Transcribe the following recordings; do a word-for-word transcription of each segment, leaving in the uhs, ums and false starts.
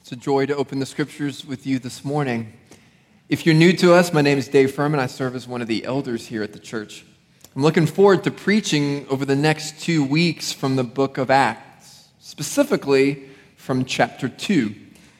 It's a joy to open the scriptures with you this morning. If you're new to us, my name is Dave Furman. I serve as one of the elders here at the church. I'm looking forward to preaching over the next two weeks from the book of Acts, specifically from chapter two.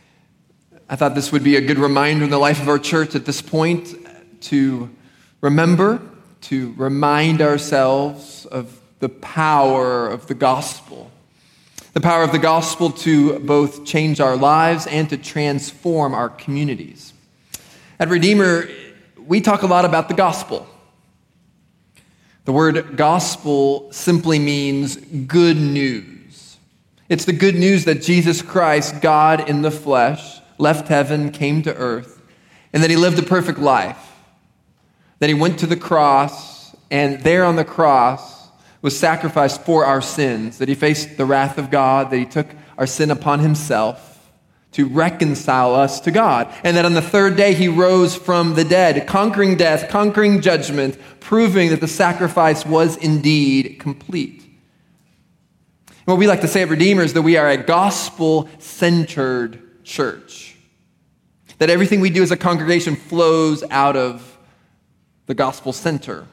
I thought this would be a good reminder in the life of our church at this point to remember, to remind ourselves of the power of the gospel. The power of the gospel to both change our lives and to transform our communities. At Redeemer, we talk a lot about the gospel. The word gospel simply means good news. It's the good news that Jesus Christ, God in the flesh, left heaven, came to earth, and that he lived a perfect life. That he went to the cross, and there on the cross was sacrificed for our sins, that he faced the wrath of God, that he took our sin upon himself to reconcile us to God, and that on the third day he rose from the dead, conquering death, conquering judgment, proving that the sacrifice was indeed complete. And what we like to say at Redeemer is that we are a gospel-centered church, that everything we do as a congregation flows out of the gospel center.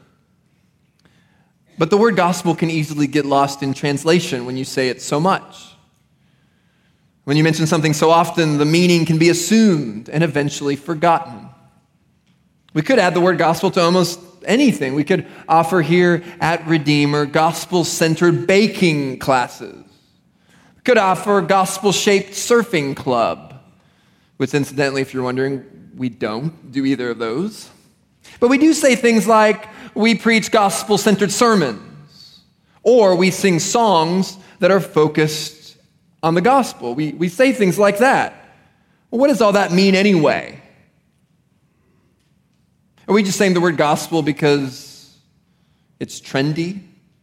But the word gospel can easily get lost in translation when you say it so much. When you mention something so often, the meaning can be assumed and eventually forgotten. We could add the word gospel to almost anything. We could offer here at Redeemer gospel-centered baking classes. We could offer a gospel-shaped surfing club, which incidentally, if you're wondering, we don't do either of those. But we do say things like, we preach gospel-centered sermons, or we sing songs that are focused on the gospel. We, we say things like that. Well, what does all that mean anyway? Are we just saying the word gospel because it's trendy?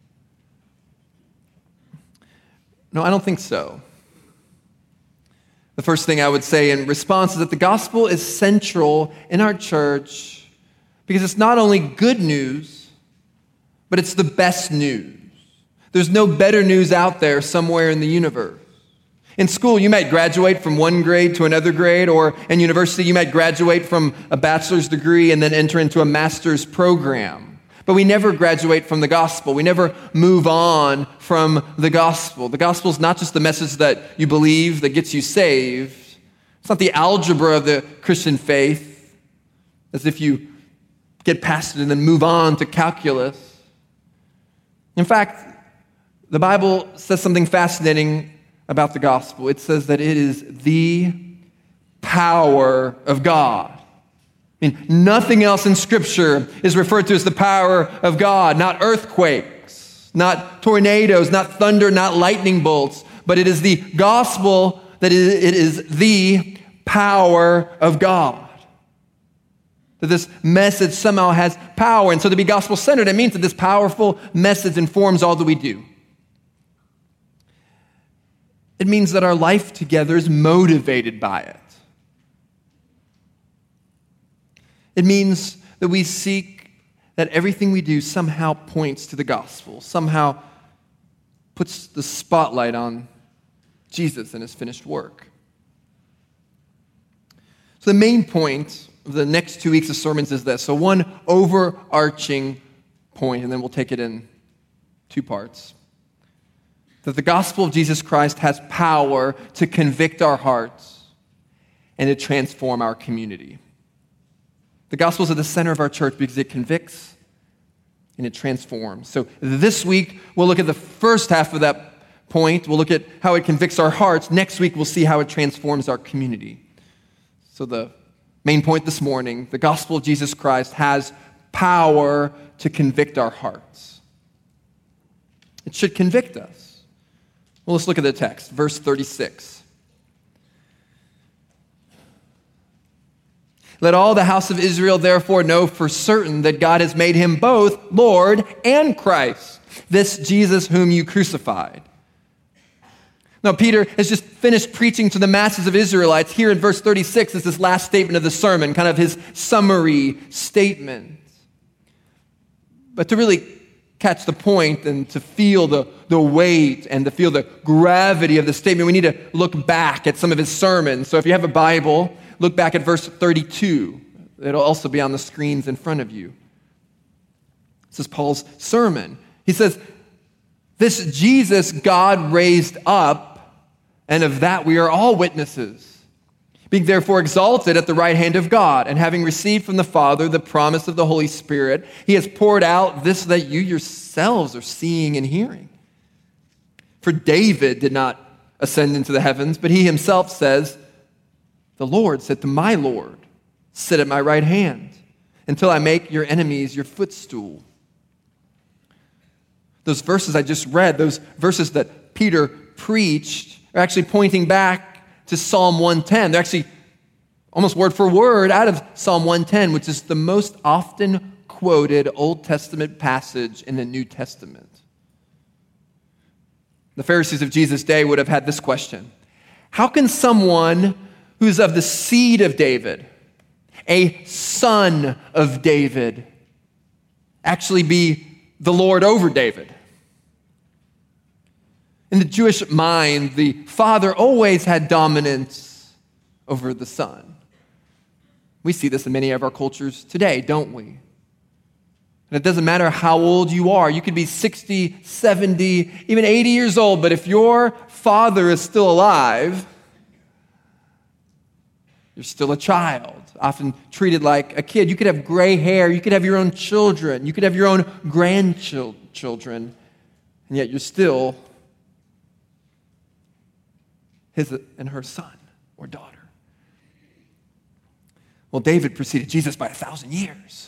No, I don't think so. The first thing I would say in response is that the gospel is central in our church because it's not only good news, but it's the best news. There's no better news out there somewhere in the universe. In school, you might graduate from one grade to another grade, or in university, you might graduate from a bachelor's degree and then enter into a master's program. But we never graduate from the gospel. We never move on from the gospel. The gospel is not just the message that you believe that gets you saved. It's not the algebra of the Christian faith, as if you get past it and then move on to calculus. In fact, the Bible says something fascinating about the gospel. It says that it is the power of God. I mean, nothing else in Scripture is referred to as the power of God, not earthquakes, not tornadoes, not thunder, not lightning bolts, but it is the gospel that it is the power of God. That this message somehow has power. And so to be gospel-centered, it means that this powerful message informs all that we do. It means that our life together is motivated by it. It means that we seek that everything we do somehow points to the gospel, somehow puts the spotlight on Jesus and his finished work. So the main point of the next two weeks of sermons is this. So one overarching point, and then we'll take it in two parts. That the gospel of Jesus Christ has power to convict our hearts and to transform our community. The gospel is at the center of our church because it convicts and it transforms. So this week, we'll look at the first half of that point. We'll look at how it convicts our hearts. Next week, we'll see how it transforms our community. So the main point this morning, the gospel of Jesus Christ has power to convict our hearts. It should convict us. Well, let's look at the text, verse thirty-six. Let all the house of Israel therefore know for certain that God has made him both Lord and Christ, this Jesus whom you crucified. Now, Peter has just finished preaching to the masses of Israelites. Here in verse thirty-six is this last statement of the sermon, kind of his summary statement. But to really catch the point and to feel the, the weight and to feel the gravity of the statement, we need to look back at some of his sermons. So if you have a Bible, look back at verse thirty-two. It'll also be on the screens in front of you. This is Paul's sermon. He says, "This Jesus God raised up, and of that we are all witnesses. Being therefore exalted at the right hand of God, and having received from the Father the promise of the Holy Spirit, he has poured out this that you yourselves are seeing and hearing. For David did not ascend into the heavens, but he himself says, 'The Lord said to my Lord, sit at my right hand, until I make your enemies your footstool.'" Those verses I just read, those verses that Peter preached, are actually pointing back to Psalm one ten. They're actually almost word for word out of Psalm one ten, which is the most often quoted Old Testament passage in the New Testament. The Pharisees of Jesus' day would have had this question: how can someone who's of the seed of David, a son of David, actually be the Lord over David? In the Jewish mind, the father always had dominance over the son. We see this in many of our cultures today, don't we? And it doesn't matter how old you are. You could be sixty, seventy, even eighty years old, but if your father is still alive, you're still a child, often treated like a kid. You could have gray hair. You could have your own children. You could have your own grandchildren, and yet you're still his and her son or daughter. Well, David preceded Jesus by a thousand years.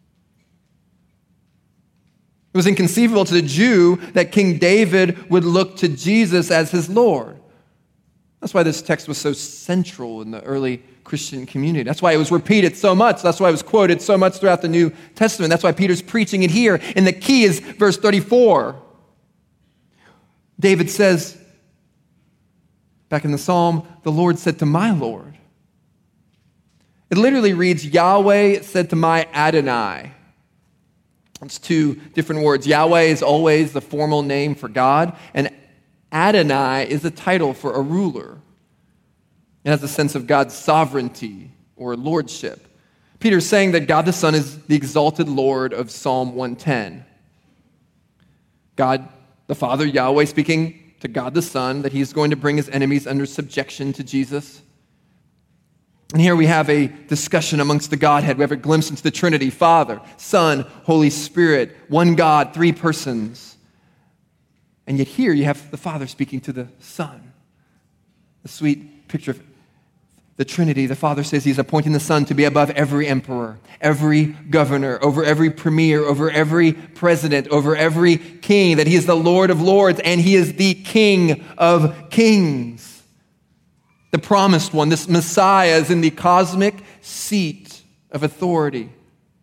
It was inconceivable to the Jew that King David would look to Jesus as his Lord. That's why this text was so central in the early Christian community. That's why it was repeated so much. That's why it was quoted so much throughout the New Testament. That's why Peter's preaching it here. And the key is verse thirty-four. David says, back in the Psalm, "The Lord said to my Lord." It literally reads, "Yahweh said to my Adonai." It's two different words. Yahweh is always the formal name for God, and Adonai is a title for a ruler. It has a sense of God's sovereignty or lordship. Peter's saying that God the Son is the exalted Lord of Psalm one ten. God the Father, Yahweh, speaking to God the Son, that he's going to bring his enemies under subjection to Jesus. And here we have a discussion amongst the Godhead. We have a glimpse into the Trinity: Father, Son, Holy Spirit, one God, three persons. And yet here you have the Father speaking to the Son. The sweet picture of the Trinity. The Father says he's appointing the Son to be above every emperor, every governor, over every premier, over every president, over every king, that he is the Lord of lords and he is the King of kings. The promised one, this Messiah, is in the cosmic seat of authority.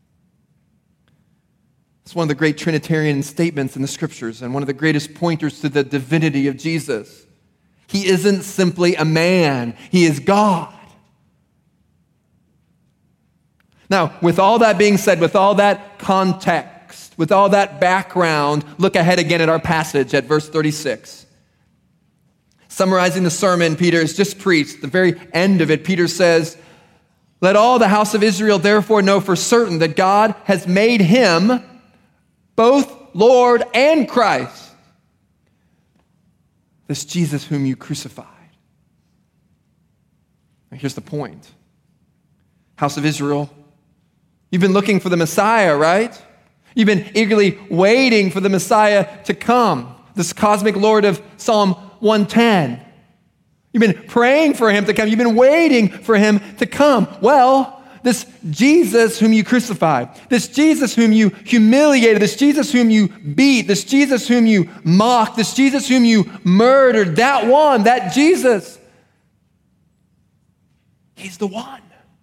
It's one of the great Trinitarian statements in the Scriptures and one of the greatest pointers to the divinity of Jesus. He isn't simply a man, he is God. Now, with all that being said, with all that context, with all that background, look ahead again at our passage at verse thirty-six. Summarizing the sermon Peter has just preached, the very end of it, Peter says, "Let all the house of Israel therefore know for certain that God has made him both Lord and Christ, this Jesus whom you crucified." Now here's the point. House of Israel, you've been looking for the Messiah, right? You've been eagerly waiting for the Messiah to come, this cosmic Lord of Psalm one ten. You've been praying for him to come. You've been waiting for him to come. Well, this Jesus whom you crucified, this Jesus whom you humiliated, this Jesus whom you beat, this Jesus whom you mocked, this Jesus whom you murdered, that one, that Jesus, he's the one.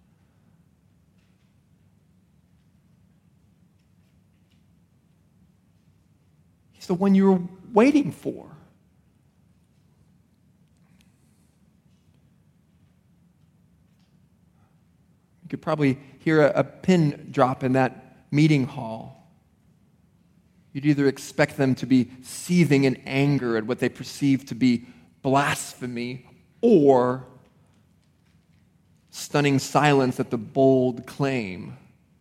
He's the one you were waiting for. You could probably hear a, a pin drop in that meeting hall. you'd either expect them to be seething in anger at what they perceive to be blasphemy or stunning silence at the bold claim.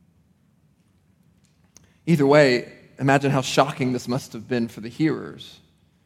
Either way, imagine how shocking this must have been for the hearers.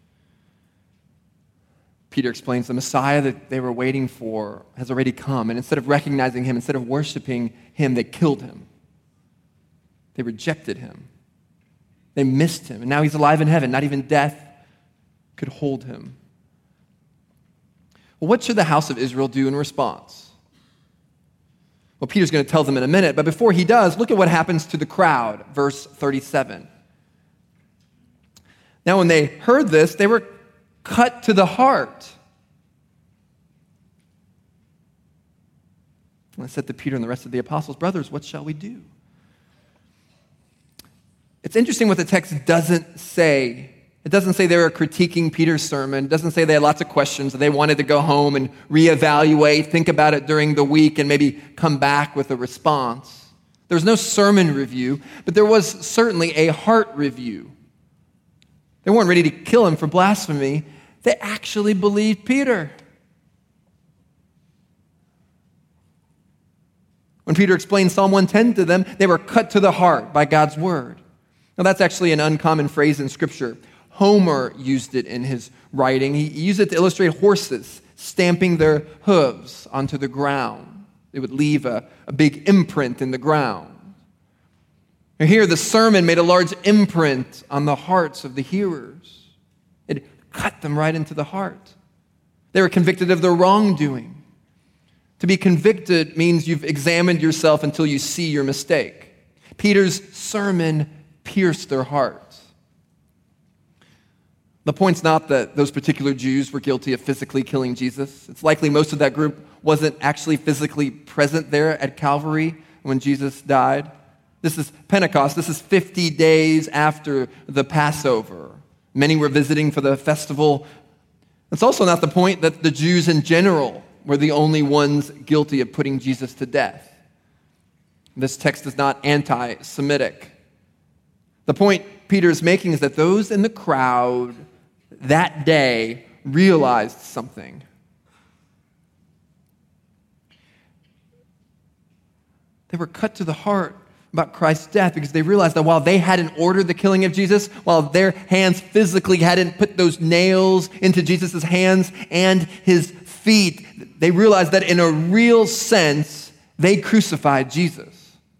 Peter explains the Messiah that they were waiting for has already come, and instead of recognizing him, instead of worshiping him, they killed him. They rejected him. They missed him, and now he's alive in heaven. Not even death could hold him. Well, what should the house of Israel do in response? Well, Peter's going to tell them in a minute, but before he does, look at what happens to the crowd, verse thirty-seven. Now, when they heard this, they were cut to the heart. And I said to Peter and the rest of the apostles, brothers, what shall we do? It's interesting what the text doesn't say. It doesn't say they were critiquing Peter's sermon. It doesn't say they had lots of questions, that they wanted to go home and reevaluate, think about it during the week, and maybe come back with a response. There was no sermon review, but there was certainly a heart review. They weren't ready to kill him for blasphemy. They actually believed Peter. When Peter explained Psalm one ten to them, they were cut to the heart by God's word. Now, that's actually an uncommon phrase in Scripture. Homer used it in his writing. He used it to illustrate horses stamping their hooves onto the ground. They would leave a, a big imprint in the ground. And here, the sermon made a large imprint on the hearts of the hearers. It cut them right into the heart. They were convicted of their wrongdoing. To be convicted means you've examined yourself until you see your mistake. Peter's sermon pierced their hearts. The point's not that those particular Jews were guilty of physically killing Jesus. It's likely most of that group wasn't actually physically present there at Calvary when Jesus died. This is Pentecost. This is fifty days after the Passover. Many were visiting for the festival. It's also not the point that the Jews in general were the only ones guilty of putting Jesus to death. This text is not anti-Semitic. The point Peter is making is that those in the crowd that day realized something. They were cut to the heart about Christ's death because they realized that while they hadn't ordered the killing of Jesus, while their hands physically hadn't put those nails into Jesus' hands and his feet, they realized that in a real sense, they crucified Jesus.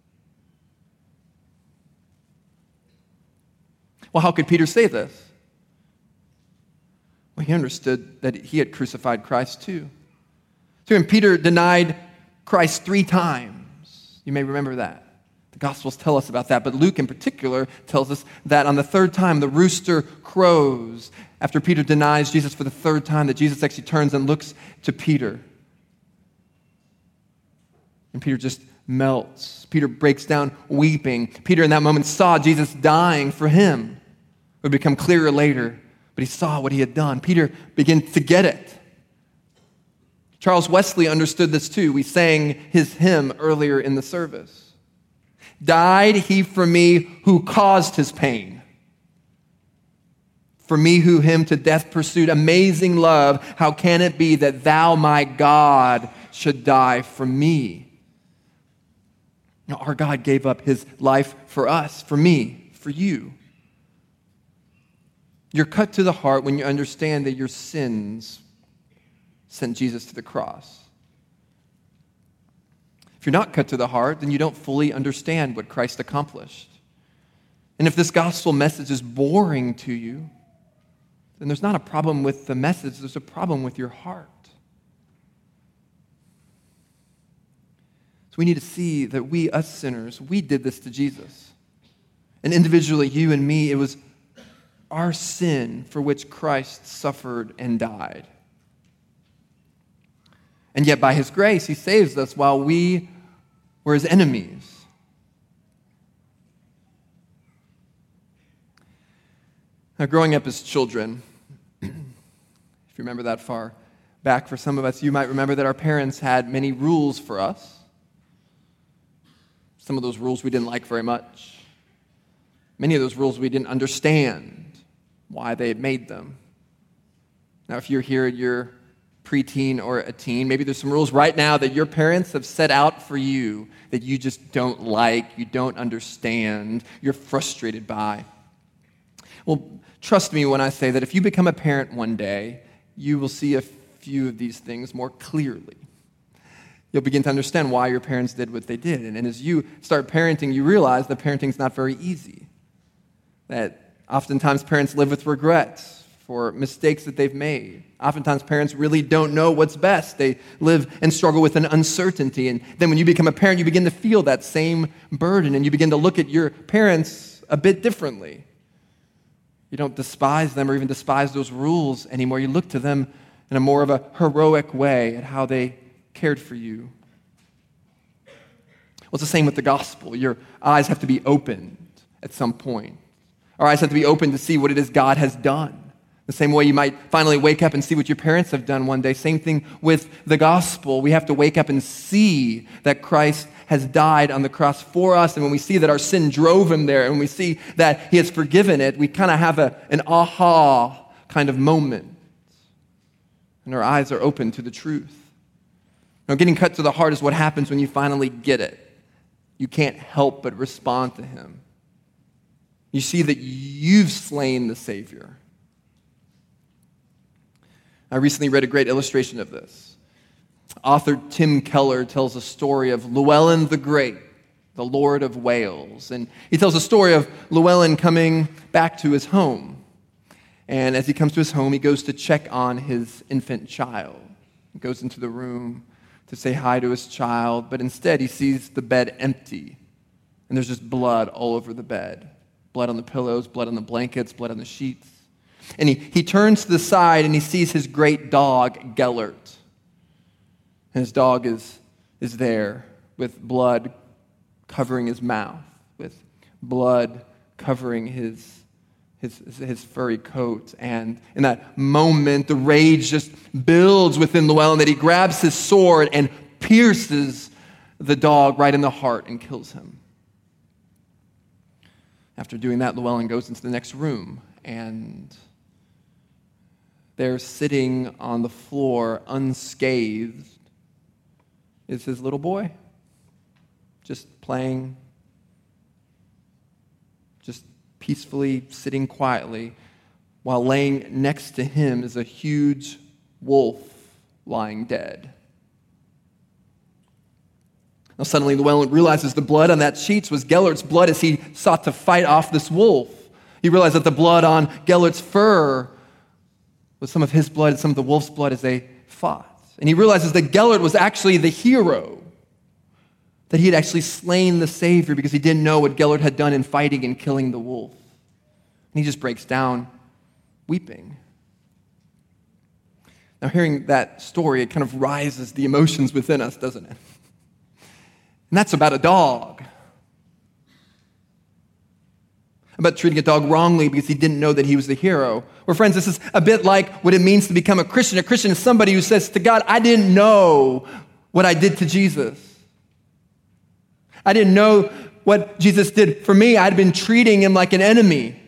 Well, how could Peter say this? Well, he understood that he had crucified Christ too. So when Peter denied Christ three times, you may remember that. The Gospels tell us about that, but Luke in particular tells us that on the third time, the rooster crows. After Peter denies Jesus for the third time, that Jesus actually turns and looks to Peter. And Peter just melts. Peter breaks down weeping. Peter in that moment saw Jesus dying for him. It would become clearer later, but he saw what he had done. Peter began to get it. Charles Wesley understood this too. We sang his hymn earlier in the service. Died he for me who caused his pain. For me who him to death pursued. Amazing love, how can it be that thou, my God, should die for me? Now, our God gave up his life for us, for me, for you. You're cut to the heart when you understand that your sins sent Jesus to the cross. If you're not cut to the heart, then you don't fully understand what Christ accomplished. And if this gospel message is boring to you, then there's not a problem with the message, there's a problem with your heart. So we need to see that we, us sinners, we did this to Jesus. And individually, you and me, it was our sin for which Christ suffered and died. And yet by his grace, he saves us while we were his enemies. Now, growing up as children, if you remember that far back for some of us, you might remember that our parents had many rules for us. Some of those rules we didn't like very much. Many of those rules we didn't understand why they had made them. Now, if you're here, you're preteen or a teen, maybe there's some rules right now that your parents have set out for you that you just don't like, you don't understand, you're frustrated by. Well, trust me when I say that if you become a parent one day, you will see a few of these things more clearly. You'll begin to understand why your parents did what they did. And, and as you start parenting, you realize that parenting's not very easy. That oftentimes parents live with regrets for mistakes that they've made. Oftentimes parents really don't know what's best. They live and struggle with an uncertainty. And then when you become a parent, you begin to feel that same burden, and you begin to look at your parents a bit differently. You don't despise them or even despise those rules anymore. You look to them in a more of a heroic way at how they cared for you. Well, it's the same with the gospel. Your eyes have to be opened at some point. Our eyes have to be open to see what it is God has done. The same way you might finally wake up and see what your parents have done one day. Same thing with the gospel. We have to wake up and see that Christ has died on the cross for us. And when we see that our sin drove him there, and when we see that he has forgiven it, we kind of have a, an aha kind of moment. And our eyes are open to the truth. Now, getting cut to the heart is what happens when you finally get it. You can't help but respond to him. You see that you've slain the Savior. I recently read a great illustration of this. Author Tim Keller tells a story of Llewellyn the Great, the Lord of Wales. And he tells a story of Llewellyn coming back to his home. And as he comes to his home, he goes to check on his infant child. He goes into the room to say hi to his child, but instead he sees the bed empty. And there's just blood all over the bed. Blood on the pillows, blood on the blankets, blood on the sheets. And he, he turns to the side and he sees his great dog, Gellert. And his dog is, is there with blood covering his mouth, with blood covering his, his, his furry coat. And in that moment, the rage just builds within Llewellyn that he grabs his sword and pierces the dog right in the heart and kills him. After doing that, Llewellyn goes into the next room, and there, sitting on the floor, unscathed, is his little boy, just playing, just peacefully sitting quietly, while laying next to him is a huge wolf lying dead. Now suddenly Llewellyn realizes the blood on that sheets was Gellert's blood as he sought to fight off this wolf. He realized that the blood on Gellert's fur was some of his blood and some of the wolf's blood as they fought. And he realizes that Gellert was actually the hero, that he had actually slain the Savior because he didn't know what Gellert had done in fighting and killing the wolf. And he just breaks down weeping. Now hearing that story, it kind of rises the emotions within us, doesn't it? And that's about a dog. About treating a dog wrongly because he didn't know that he was the hero. Well, friends, this is a bit like what it means to become a Christian. A Christian is somebody who says to God, I didn't know what I did to Jesus. I didn't know what Jesus did for me. I'd been treating him like an enemy.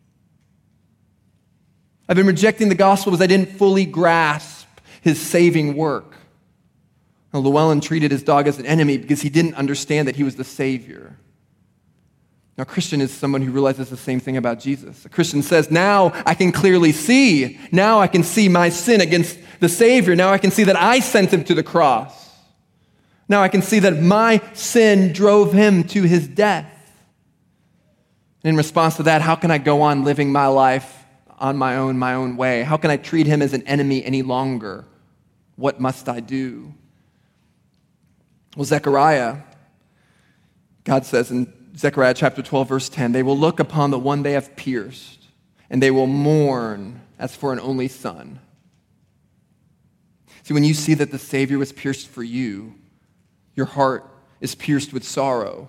I've been rejecting the gospel because I didn't fully grasp his saving work. Now, Llewellyn treated his dog as an enemy because he didn't understand that he was the Savior. Now, a Christian is someone who realizes the same thing about Jesus. A Christian says, now I can clearly see. Now I can see my sin against the Savior. Now I can see that I sent him to the cross. Now I can see that my sin drove him to his death. And in response to that, how can I go on living my life on my own, my own way? How can I treat him as an enemy any longer? What must I do? Well, Zechariah, God says in Zechariah chapter twelve, verse ten, they will look upon the one they have pierced, and they will mourn as for an only son. See, when you see that the Savior was pierced for you, your heart is pierced with sorrow.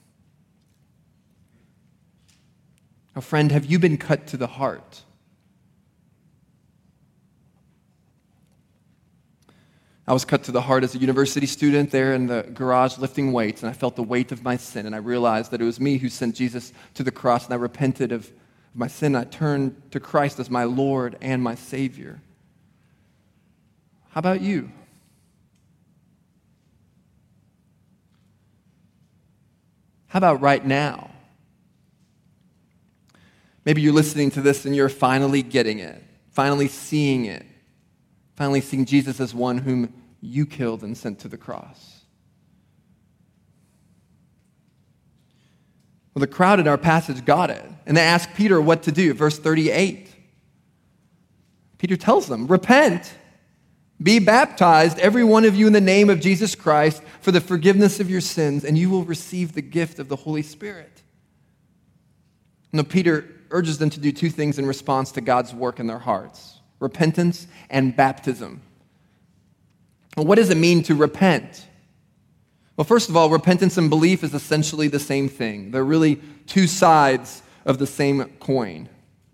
Now, friend, have you been cut to the heart? I was cut to the heart as a university student there in the garage lifting weights, and I felt the weight of my sin, and I realized that it was me who sent Jesus to the cross, and I repented of my sin. I turned to Christ as my Lord and my Savior. How about you? How about right now? Maybe you're listening to this and you're finally getting it, finally seeing it, finally seeing Jesus as one whom you killed and sent to the cross. Well, the crowd in our passage got it, and they asked Peter what to do. Verse thirty-eight. Peter tells them, repent, be baptized, every one of you, in the name of Jesus Christ for the forgiveness of your sins, and you will receive the gift of the Holy Spirit. Now, Peter urges them to do two things in response to God's work in their hearts: repentance and baptism. Well, what does it mean to repent? Well, first of all, repentance and belief is essentially the same thing. They're really two sides of the same coin.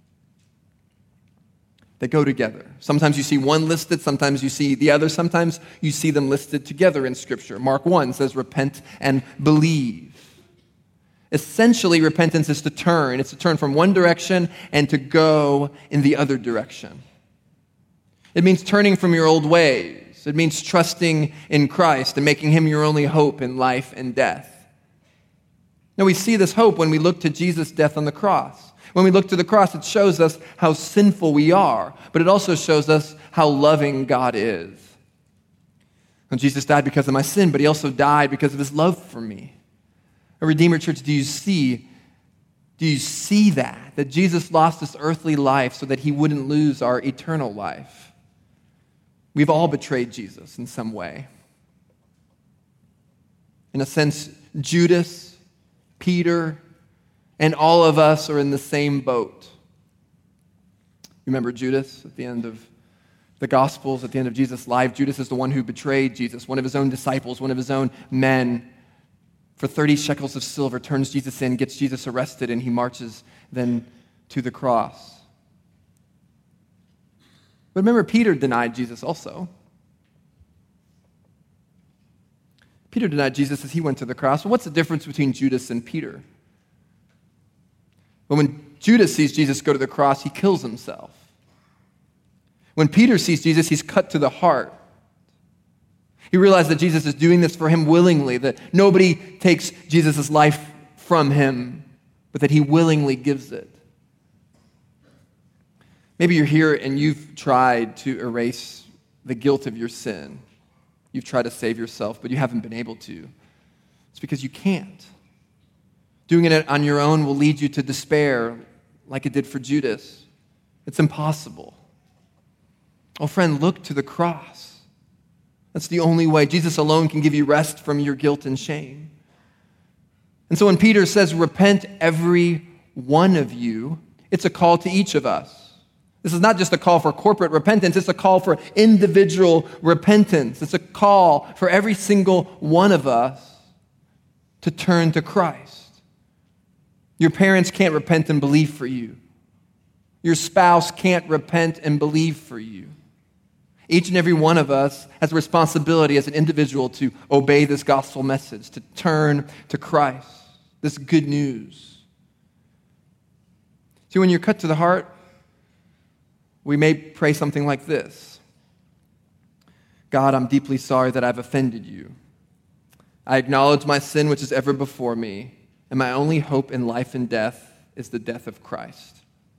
They go together. Sometimes you see one listed, sometimes you see the other, sometimes you see them listed together in Scripture. Mark one says, repent and believe. Essentially, repentance is to turn. It's to turn from one direction and to go in the other direction. It means turning from your old ways. It means trusting in Christ and making him your only hope in life and death. Now, we see this hope when we look to Jesus' death on the cross. When we look to the cross, it shows us how sinful we are, but it also shows us how loving God is. And Jesus died because of my sin, but he also died because of his love for me. A Redeemer Church, do you see, do you see that? That Jesus lost this earthly life so that he wouldn't lose our eternal life. We've all betrayed Jesus in some way. In a sense, Judas, Peter, and all of us are in the same boat. Remember Judas at the end of the Gospels, at the end of Jesus' life? Judas is the one who betrayed Jesus, one of his own disciples, one of his own men. For thirty shekels of silver, turns Jesus in, gets Jesus arrested, and he marches then to the cross. But remember, Peter denied Jesus also. Peter denied Jesus as he went to the cross. Well, what's the difference between Judas and Peter? Well, when Judas sees Jesus go to the cross, he kills himself. When Peter sees Jesus, he's cut to the heart. He realized that Jesus is doing this for him willingly, that nobody takes Jesus' life from him, but that he willingly gives it. Maybe you're here and you've tried to erase the guilt of your sin. You've tried to save yourself, but you haven't been able to. It's because you can't. Doing it on your own will lead you to despair, like it did for Judas. It's impossible. Oh, friend, look to the cross. That's the only way. Jesus alone can give you rest from your guilt and shame. And so when Peter says, repent every one of you, it's a call to each of us. This is not just a call for corporate repentance, it's a call for individual repentance. It's a call for every single one of us to turn to Christ. Your parents can't repent and believe for you. Your spouse can't repent and believe for you. Each and every one of us has a responsibility as an individual to obey this gospel message, to turn to Christ, this good news. See, when you're cut to the heart, we may pray something like this: God, I'm deeply sorry that I've offended you. I acknowledge my sin which is ever before me, and my only hope in life and death is the death of Christ.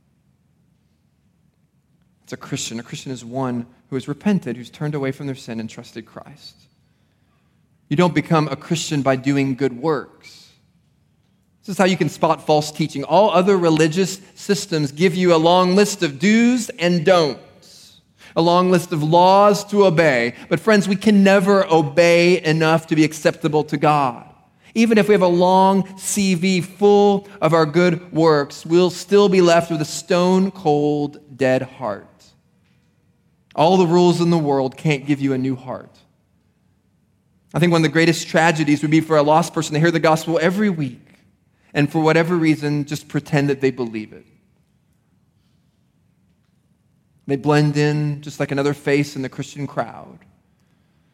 It's a Christian. A Christian is one who has repented, who's turned away from their sin and trusted Christ. You don't become a Christian by doing good works. This is how you can spot false teaching. All other religious systems give you a long list of do's and don'ts, a long list of laws to obey. But friends, we can never obey enough to be acceptable to God. Even if we have a long C V full of our good works, we'll still be left with a stone-cold, dead heart. All the rules in the world can't give you a new heart. I think one of the greatest tragedies would be for a lost person to hear the gospel every week and for whatever reason just pretend that they believe it. They blend in just like another face in the Christian crowd.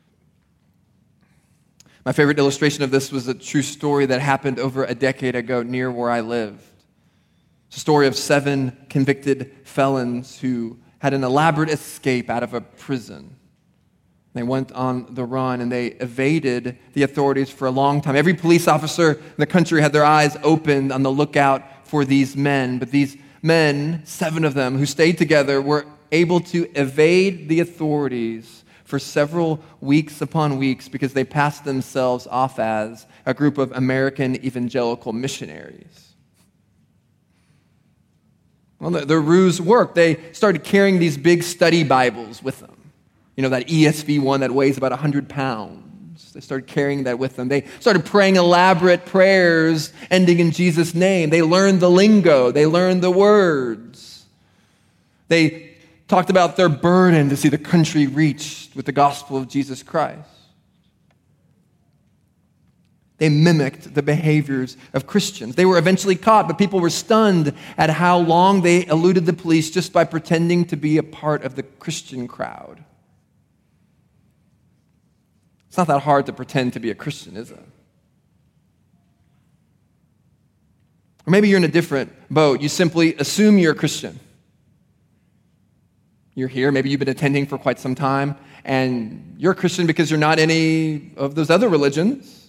My favorite illustration of this was a true story that happened over a decade ago near where I lived. It's a story of seven convicted felons who had an elaborate escape out of a prison. They went on the run and they evaded the authorities for a long time. Every police officer in the country had their eyes opened on the lookout for these men. But these men, seven of them, who stayed together, were able to evade the authorities for several weeks upon weeks because they passed themselves off as a group of American evangelical missionaries. Well, their ruse worked. They started carrying these big study Bibles with them. You know, that E S V one that weighs about one hundred pounds. They started carrying that with them. They started praying elaborate prayers ending in Jesus' name. They learned the lingo. They learned the words. They talked about their burden to see the country reached with the gospel of Jesus Christ. They mimicked the behaviors of Christians. They were eventually caught, but people were stunned at how long they eluded the police just by pretending to be a part of the Christian crowd. It's not that hard to pretend to be a Christian, is it? Or maybe you're in a different boat. You simply assume you're a Christian. You're here, maybe you've been attending for quite some time, and you're a Christian because you're not any of those other religions.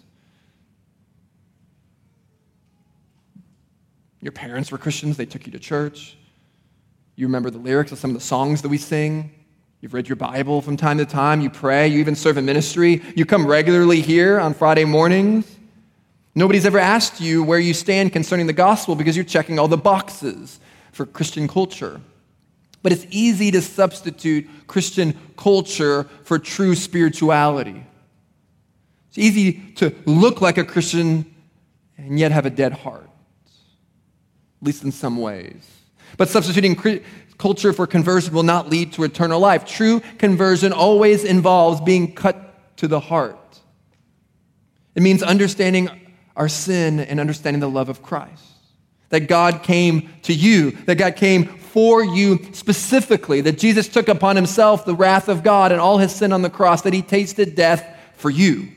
Your parents were Christians, they took you to church. You remember the lyrics of some of the songs that we sing. You've read your Bible from time to time, you pray, you even serve in ministry. You come regularly here on Friday mornings. Nobody's ever asked you where you stand concerning the gospel because you're checking all the boxes for Christian culture. But it's easy to substitute Christian culture for true spirituality. It's easy to look like a Christian and yet have a dead heart, at least in some ways. But substituting culture for conversion will not lead to eternal life. True conversion always involves being cut to the heart. It means understanding our sin and understanding the love of Christ. That God came to you, that God came for you specifically, that Jesus took upon himself the wrath of God and all his sin on the cross, that he tasted death for you.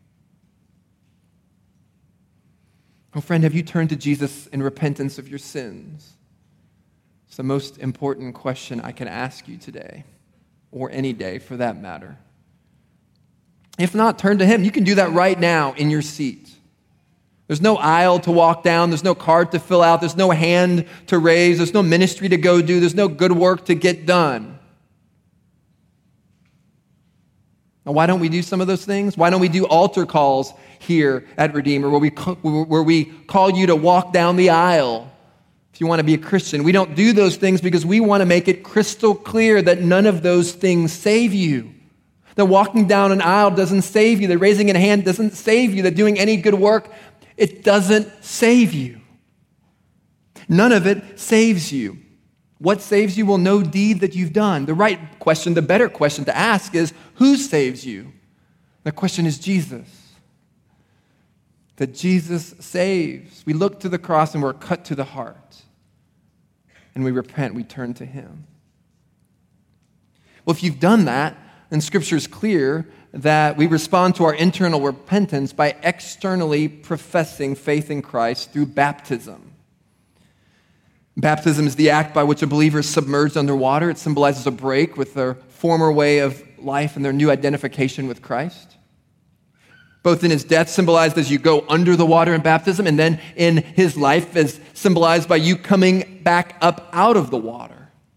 Oh, friend, have you turned to Jesus in repentance of your sins? It's the most important question I can ask you today, or any day for that matter. If not, turn to him. You can do that right now in your seat. There's no aisle to walk down. There's no card to fill out. There's no hand to raise. There's no ministry to go do. There's no good work to get done. Now, why don't we do some of those things? Why don't we do altar calls here at Redeemer where we, where we call you to walk down the aisle if you want to be a Christian? We don't do those things because we want to make it crystal clear that none of those things save you. That walking down an aisle doesn't save you. That raising a hand doesn't save you. That doing any good work, it doesn't save you. None of it saves you. What saves you? Well, no deed that you've done. The right question, the better question to ask is, who saves you? The question is Jesus. That Jesus saves. We look to the cross and we're cut to the heart. And we repent, we turn to him. Well, if you've done that, then Scripture is clear that we respond to our internal repentance by externally professing faith in Christ through baptism. Baptism is the act by which a believer is submerged underwater. It symbolizes a break with their former way of life and their new identification with Christ. Both in his death, symbolized as you go under the water in baptism, and then in his life, as symbolized by you coming back up out of the water.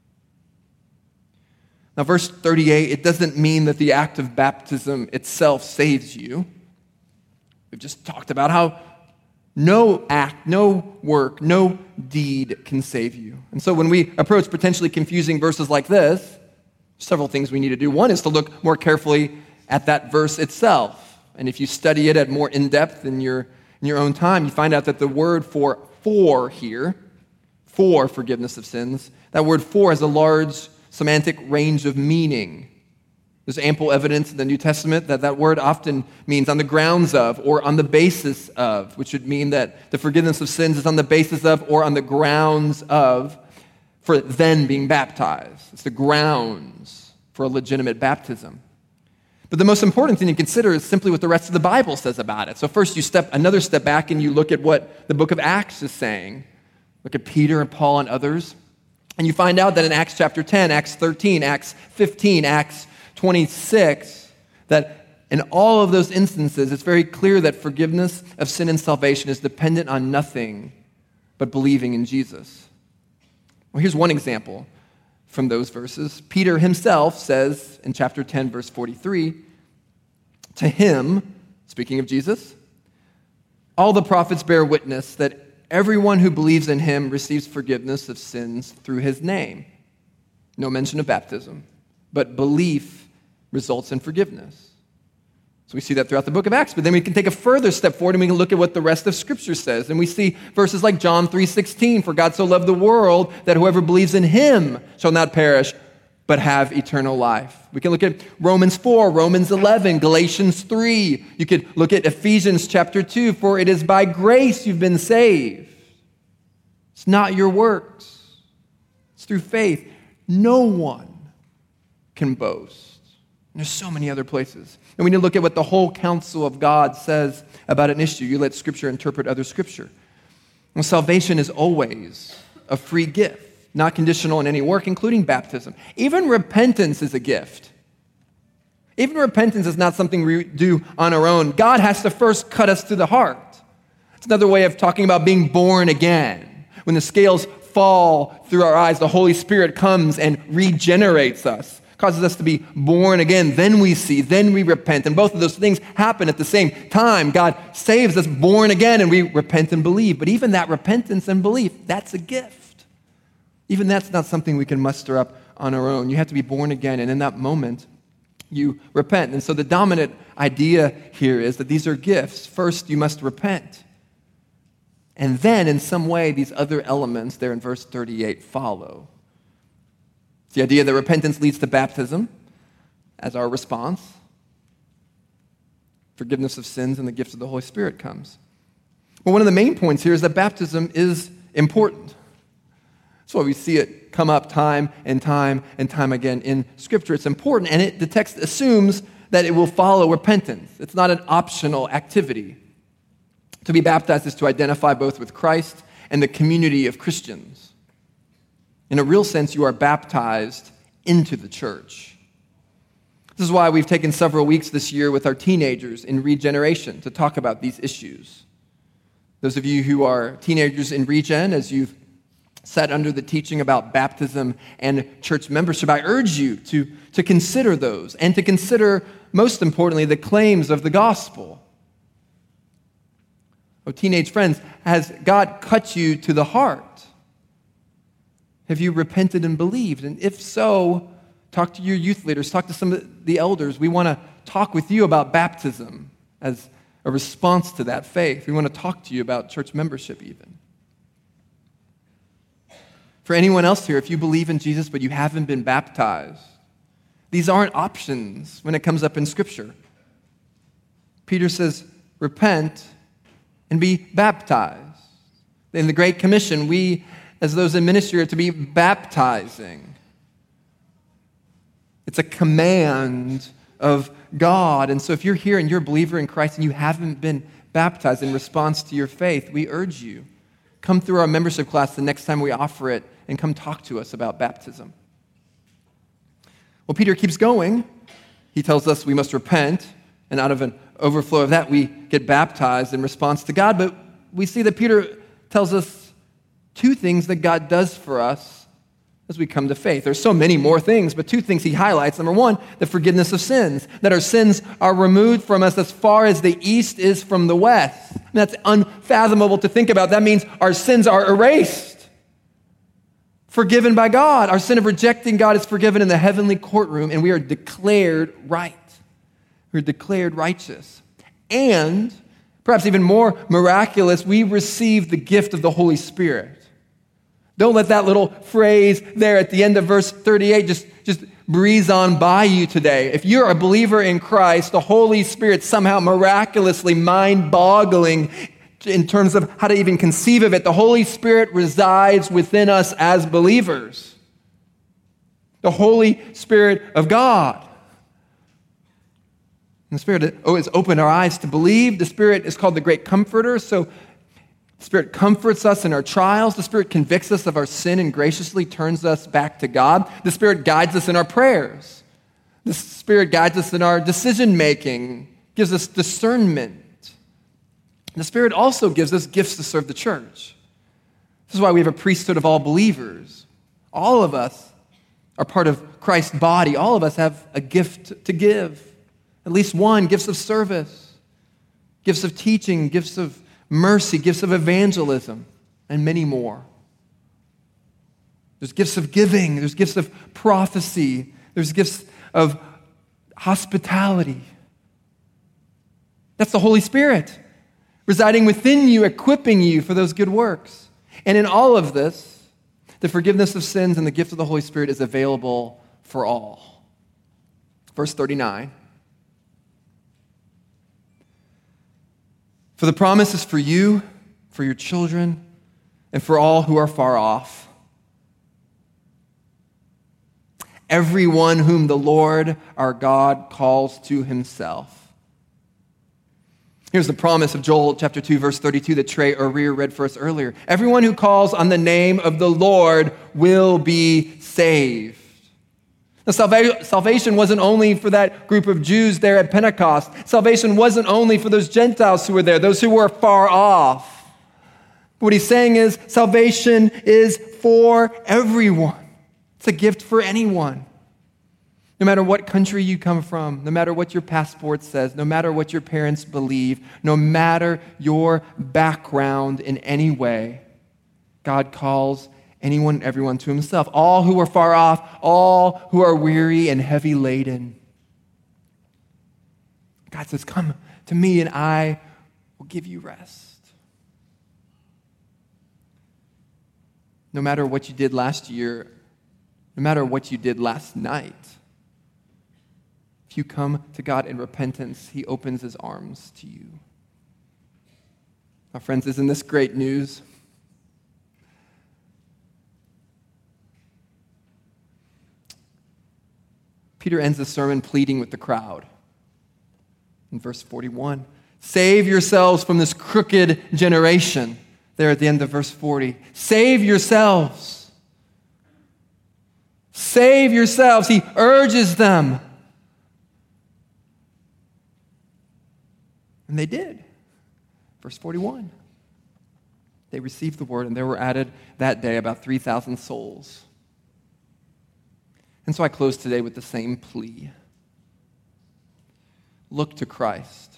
Now, verse thirty-eight, it doesn't mean that the act of baptism itself saves you. We've just talked about how no act, no work, no deed can save you. And so when we approach potentially confusing verses like this, several things we need to do. One is to look more carefully at that verse itself. And if you study it at more in-depth in your, in your own time, you find out that the word for for here, for forgiveness of sins, that word for has a large semantic range of meaning. There's ample evidence in the New Testament that that word often means on the grounds of or on the basis of, which would mean that the forgiveness of sins is on the basis of or on the grounds of for then being baptized. It's the grounds for a legitimate baptism. But the most important thing to consider is simply what the rest of the Bible says about it. So first you step another step back and you look at what the book of Acts is saying. Look at Peter and Paul and others. And you find out that in Acts chapter ten, Acts thirteen, Acts fifteen, Acts twenty-six, that in all of those instances, it's very clear that forgiveness of sin and salvation is dependent on nothing but believing in Jesus. Well, here's one example from those verses. Peter himself says in chapter ten, verse forty-three, to him, speaking of Jesus, all the prophets bear witness that everyone who believes in him receives forgiveness of sins through his name. No mention of baptism, but belief results in forgiveness. So we see that throughout the book of Acts, but then we can take a further step forward and we can look at what the rest of Scripture says. And we see verses like John three sixteen, for God so loved the world that whoever believes in him shall not perish, but have eternal life. We can look at Romans four, Romans eleven, Galatians three. You could look at Ephesians chapter two, for it is by grace you've been saved. It's not your works. It's through faith. No one can boast. And there's so many other places. And we need to look at what the whole counsel of God says about an issue. You let Scripture interpret other Scripture. Well, salvation is always a free gift, not conditional in any work, including baptism. Even repentance is a gift. Even repentance is not something we do on our own. God has to first cut us to the heart. It's another way of talking about being born again. When the scales fall through our eyes, the Holy Spirit comes and regenerates us, causes us to be born again. Then we see, then we repent. And both of those things happen at the same time. God saves us born again and we repent and believe. But even that repentance and belief, that's a gift. Even that's not something we can muster up on our own. You have to be born again, and in that moment, you repent. And so the dominant idea here is that these are gifts. First, you must repent. And then, in some way, these other elements there in verse thirty-eight follow. It's the idea that repentance leads to baptism as our response. Forgiveness of sins and the gift of the Holy Spirit comes. Well, one of the main points here is that baptism is important. That's why we see it come up time and time and time again in Scripture. It's important, and it, the text assumes that it will follow repentance. It's not an optional activity. To be baptized is to identify both with Christ and the community of Christians. In a real sense, you are baptized into the church. This is why we've taken several weeks this year with our teenagers in Regeneration to talk about these issues. Those of you who are teenagers in Regen, as you've sat under the teaching about baptism and church membership, I urge you to, to consider those and to consider, most importantly, the claims of the gospel. Oh, teenage friends, has God cut you to the heart? Have you repented and believed? And if so, talk to your youth leaders, talk to some of the elders. We want to talk with you about baptism as a response to that faith. We want to talk to you about church membership even. For anyone else here, if you believe in Jesus but you haven't been baptized, these aren't options when it comes up in Scripture. Peter says, repent and be baptized. In the Great Commission, we, as those in ministry, are to be baptizing. It's a command of God. And so if you're here and you're a believer in Christ and you haven't been baptized in response to your faith, we urge you, come through our membership class the next time we offer it and come talk to us about baptism. Well, Peter keeps going. He tells us we must repent, and out of an overflow of that, we get baptized in response to God. But we see that Peter tells us two things that God does for us as we come to faith. There's so many more things, but two things he highlights. Number one, the forgiveness of sins, that our sins are removed from us as far as the east is from the west. And that's unfathomable to think about. That means our sins are erased, forgiven by God. Our sin of rejecting God is forgiven in the heavenly courtroom, and we are declared right. We're declared righteous. And, perhaps even more miraculous, we receive the gift of the Holy Spirit. Don't let that little phrase there at the end of verse thirty-eight just, just breeze on by you today. If you're a believer in Christ, the Holy Spirit somehow miraculously mind-boggling in terms of how to even conceive of it, the Holy Spirit resides within us as believers. The Holy Spirit of God. And the Spirit has opened our eyes to believe. The Spirit is called the great comforter. So the Spirit comforts us in our trials. The Spirit convicts us of our sin and graciously turns us back to God. The Spirit guides us in our prayers. The Spirit guides us in our decision-making, gives us discernment. The Spirit also gives us gifts to serve the church. This is why we have a priesthood of all believers. All of us are part of Christ's body. All of us have a gift to give. At least one, gifts of service, gifts of teaching, gifts of mercy, gifts of evangelism, and many more. There's gifts of giving. There's gifts of prophecy. There's gifts of hospitality. That's the Holy Spirit residing within you, equipping you for those good works. And in all of this, the forgiveness of sins and the gift of the Holy Spirit is available for all. Verse thirty-nine. For the promise is for you, for your children, and for all who are far off. Everyone whom the Lord our God calls to himself. Here's the promise of Joel chapter two, verse thirty-two that Trey O'Rear read for us earlier. Everyone who calls on the name of the Lord will be saved. Now, salvation wasn't only for that group of Jews there at Pentecost. Salvation wasn't only for those Gentiles who were there, those who were far off. But what he's saying is salvation is for everyone. It's a gift for anyone. No matter what country you come from, no matter what your passport says, no matter what your parents believe, no matter your background in any way, God calls anyone and everyone to himself. All who are far off, all who are weary and heavy laden. God says, come to me and I will give you rest. No matter what you did last year, no matter what you did last night, if you come to God in repentance, he opens his arms to you. Now, friends, isn't this great news? Peter ends the sermon pleading with the crowd. In verse forty-one, save yourselves from this crooked generation. There at the end of verse forty, save yourselves. Save yourselves. He urges them. And they did. Verse forty-one. They received the word, and there were added that day about three thousand souls. And so I close today with the same plea. Look to Christ.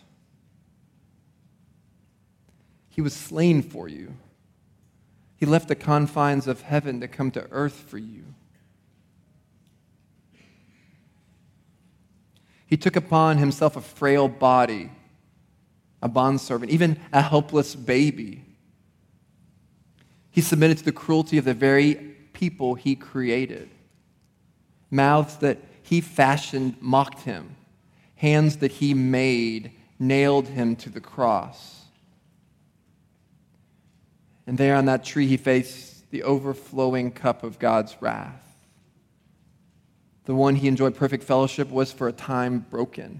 He was slain for you. He left the confines of heaven to come to earth for you. He took upon himself a frail body, a bondservant, even a helpless baby. He submitted to the cruelty of the very people he created. Mouths that he fashioned mocked him. Hands that he made nailed him to the cross. And there on that tree he faced the overflowing cup of God's wrath. The one he enjoyed perfect fellowship was for a time broken.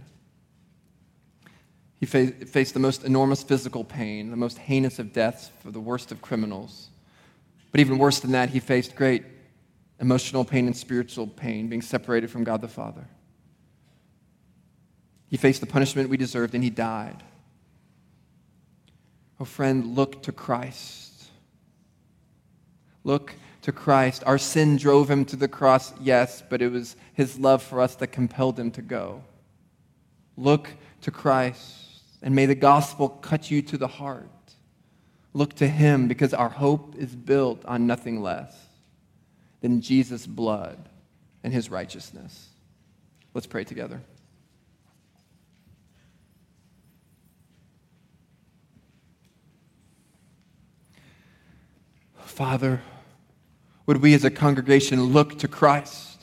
He faced the most enormous physical pain, the most heinous of deaths for the worst of criminals. But even worse than that, he faced great emotional pain and spiritual pain, being separated from God the Father. He faced the punishment we deserved, and he died. Oh, friend, look to Christ. Look to Christ. Our sin drove him to the cross, yes, but it was his love for us that compelled him to go. Look to Christ, and may the gospel cut you to the heart. Look to him, because our hope is built on nothing less than Jesus' blood and his righteousness. Let's pray together. Father, would we as a congregation look to Christ?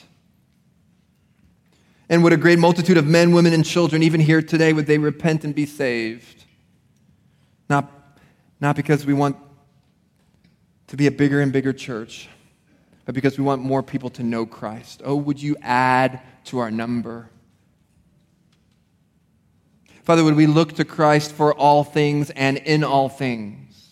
And would a great multitude of men, women, and children, even here today, would they repent and be saved? Not, not because we want to be a bigger and bigger church, but because we want more people to know Christ. Oh, would you add to our number? Father, would we look to Christ for all things and in all things?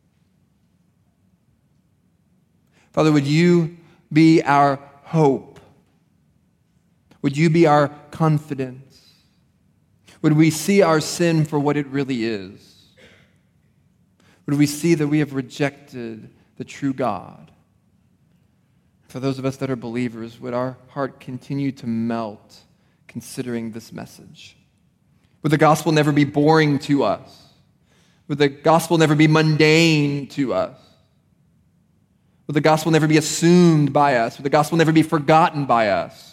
Father, would you be our hope? Would you be our confidence? Would we see our sin for what it really is? Would we see that we have rejected the true God? For those of us that are believers, would our heart continue to melt considering this message? Would the gospel never be boring to us? Would the gospel never be mundane to us? Would the gospel never be assumed by us? Would the gospel never be forgotten by us?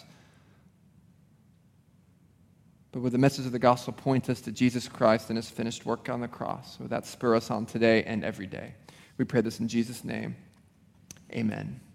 But would the message of the gospel point us to Jesus Christ and his finished work on the cross? Would that spur us on today and every day? We pray this in Jesus' name. Amen.